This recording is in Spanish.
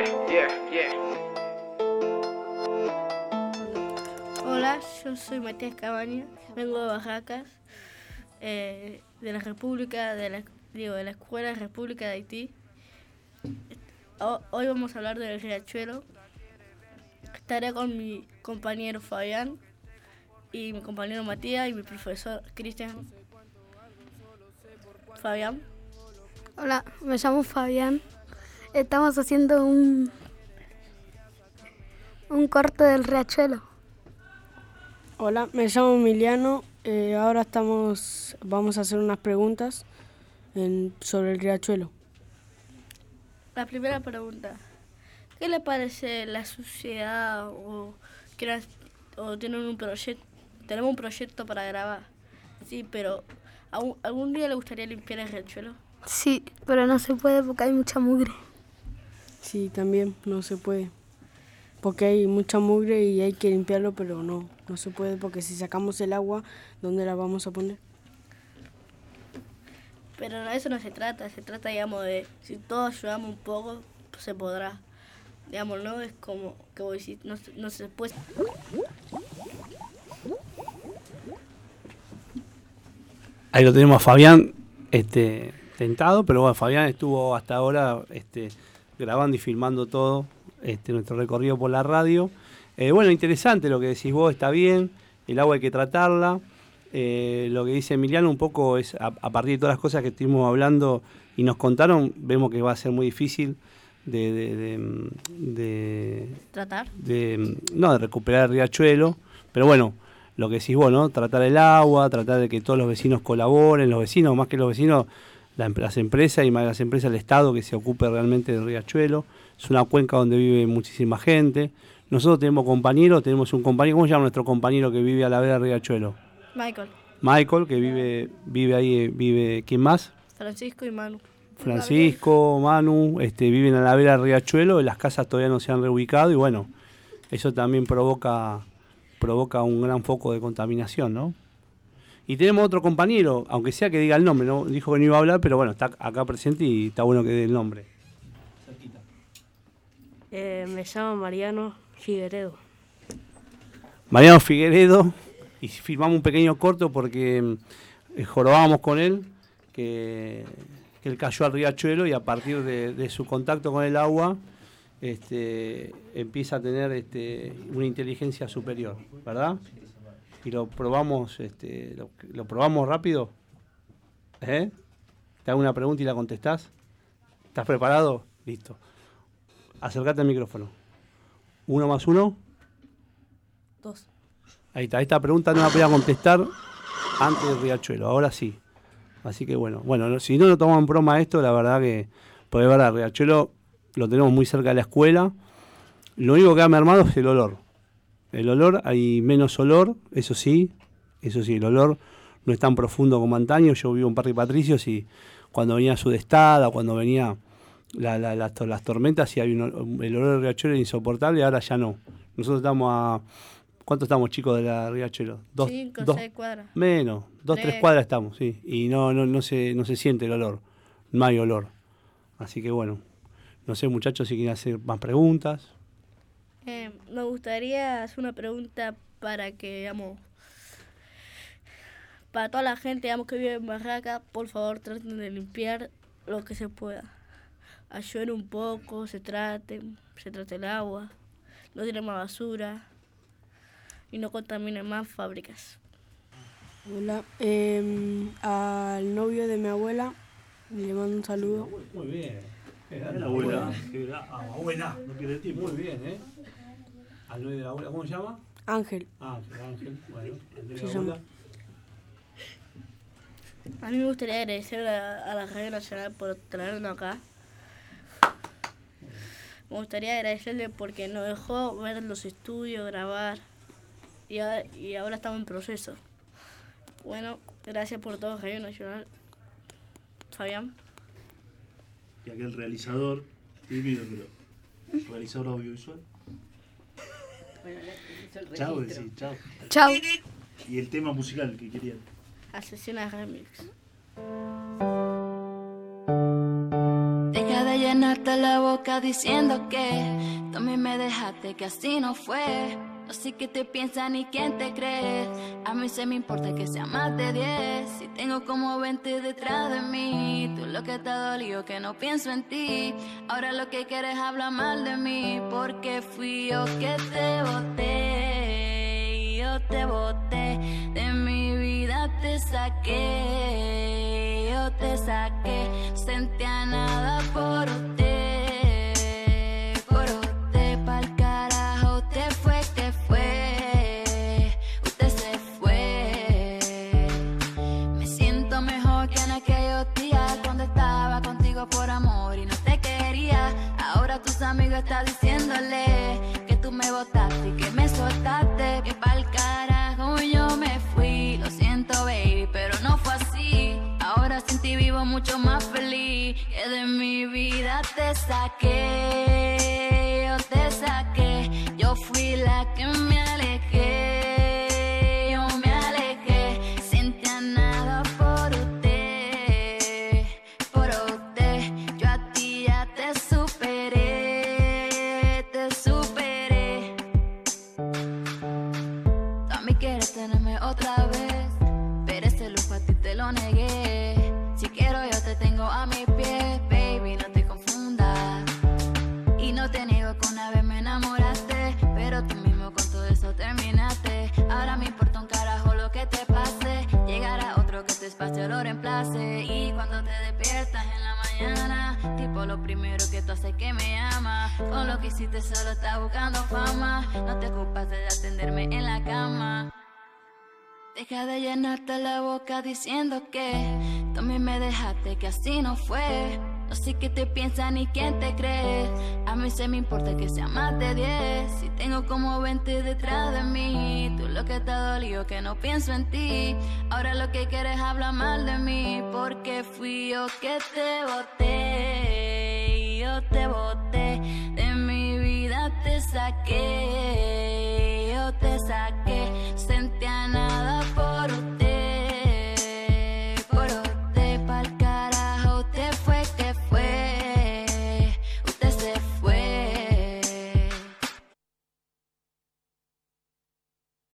Hola, yo soy Matías Cabaña, vengo de Barracas, de la República, de la Escuela República de Haití. Hoy vamos a hablar del riachuelo. Estaré con mi compañero Fabián y mi compañero Matías y mi profesor Cristian. Fabián. Hola, me llamo Fabián. Estamos haciendo un corto del riachuelo. Hola, me llamo Emiliano. Ahora vamos a hacer unas preguntas sobre el riachuelo. La primera pregunta. ¿Qué le parece la suciedad o tienen un proyecto? Tenemos un proyecto para grabar. Sí, pero ¿algún día le gustaría limpiar el riachuelo? Sí, pero no se puede porque hay mucha mugre. Sí, también no se puede. Porque hay mucha mugre y hay que limpiarlo, pero no se puede porque si sacamos el agua, ¿dónde la vamos a poner? Pero de eso no se trata, digamos, de si todos ayudamos un poco, pues se podrá. Digamos, no es como que vos decís, no se puede. Ahí lo tenemos a Fabián tentado, pero bueno, Fabián estuvo hasta ahora grabando y filmando todo nuestro recorrido por la radio. Bueno, interesante lo que decís vos, está bien, el agua hay que tratarla. Lo que dice Emiliano un poco es, a partir de todas las cosas que estuvimos hablando y nos contaron, vemos que va a ser muy difícil ¿Tratar? De recuperar el riachuelo, pero bueno, lo que decís vos, ¿no? Tratar el agua, tratar de que todos los vecinos colaboren, los vecinos, más que los vecinos, las empresas y más de las empresas, el Estado que se ocupe realmente del riachuelo. Es una cuenca donde vive muchísima gente. Nosotros tenemos un compañero, ¿cómo se llama nuestro compañero que vive a la vera del riachuelo? Michael, que vive ahí, ¿quién más? Francisco y Manu. Manu, viven a la vera del riachuelo, y las casas todavía no se han reubicado y bueno, eso también provoca un gran foco de contaminación, ¿no? Y tenemos otro compañero, aunque sea que diga el nombre, ¿no? Dijo que no iba a hablar, pero bueno, está acá presente y está bueno que dé el nombre. Me llamo Mariano Figueredo. Mariano Figueredo, y filmamos un pequeño corto porque jorobábamos con él, que él cayó al riachuelo y a partir de su contacto con el agua empieza a tener una inteligencia superior, ¿verdad? Y lo probamos, lo probamos rápido. Te hago una pregunta y la contestás. ¿Estás preparado? Listo. Acércate al micrófono. 1 más 1. 2. Ahí está. Esta pregunta no la podía contestar antes del riachuelo. Ahora sí. Así que bueno, si no tomamos en broma esto, la verdad que, pues verdad, el riachuelo lo tenemos muy cerca de la escuela. Lo único que ha mermado es el olor. El olor, hay menos olor, eso sí, el olor no es tan profundo como antaño. Yo vivo en Parque Patricios y cuando venía Sudestada, cuando venía las tormentas, y el olor del riachuelo era insoportable, ahora ya no. Nosotros estamos a... ¿Cuánto estamos, chicos, de la riachuelo? 5, 6 cuadras. Menos, 2, 3 cuadras estamos, sí. Y no se siente el olor, no hay olor. Así que bueno, no sé, muchachos, si quieren hacer más preguntas. Me gustaría hacer una pregunta para que, digamos, para toda la gente, digamos, que vive en Barracas, por favor traten de limpiar lo que se pueda. Ayuden un poco, se trate el agua, no tiren más basura y no contaminen más fábricas. Hola, al novio de mi abuela le mando un saludo. Muy bien. La abuela. Abuela, no pierde tiempo. Muy bien, ¿eh? Al novio de la abuela, ¿cómo se llama? Ángel. Ángel. Bueno, al de la Se abuela. A mí me gustaría agradecer a la Radio Nacional por traernos acá. Me gustaría agradecerle porque nos dejó ver los estudios, grabar y ahora estamos en proceso. Bueno, gracias por todo, Radio Nacional. Fabián. Y aquel realizador, tímido, pero realizador audiovisual. Chao, decí, chao. Chao. Y el tema musical que querían. Asesinas Remix. Deja de llenarte la boca diciendo que tú a mí me dejaste, que así no fue. No sé qué te piensas ni quién te cree. A mí se me importa que sea más de 10. Si tengo como 20 detrás de mí. Tú lo que te ha dolido que no pienso en ti. Ahora lo que quieres hablar mal de mí. Porque fui yo que te boté. Yo te boté. De mi vida te saqué. Yo te saqué. No sentía nada por usted. Por usted pa'l carajo te fue. Usted se fue. Me siento mejor que en aquellos días cuando estaba contigo por amor y no te quería. Ahora tus amigos están diciéndole que tú me botaste y que me soltaste. Que pa'l carajo yo me fui. Lo siento, baby, pero no fue así. Ahora sin ti vivo mucho más feliz. Que de mi vida te saqué. Yo te saqué. Yo fui la que me alejé. Yo me alejé. Sentía nada por usted. Por usted. Yo a ti ya te superé. Te superé. Tú a mí quieres tenerme otra vez. Pero ese lujo a ti te lo negué. Si quiero yo te tengo a mis pies. Baby, no te confundas. Y no te niego que una vez me enamoraste. Pero tú mismo con todo eso terminaste. Ahora me importa un carajo lo que te pase. Llegará otro que tu espacio lo reemplace. Y cuando te despiertas en la mañana, tipo lo primero que tú haces que me ama. Con lo que hiciste solo estás buscando fama. No te ocupas de atenderme en la cama. Deja de llenarte la boca diciendo que tú a mí me dejaste, que así no fue. No sé qué te piensas ni quién te cree. A mí se me importa que sea más de 10. Si tengo como 20 detrás de mí. Tú lo que te ha dolido que no pienso en ti. Ahora lo que quieres hablar mal de mí. Porque fui yo que te boté. Yo te boté. De mi vida te saqué.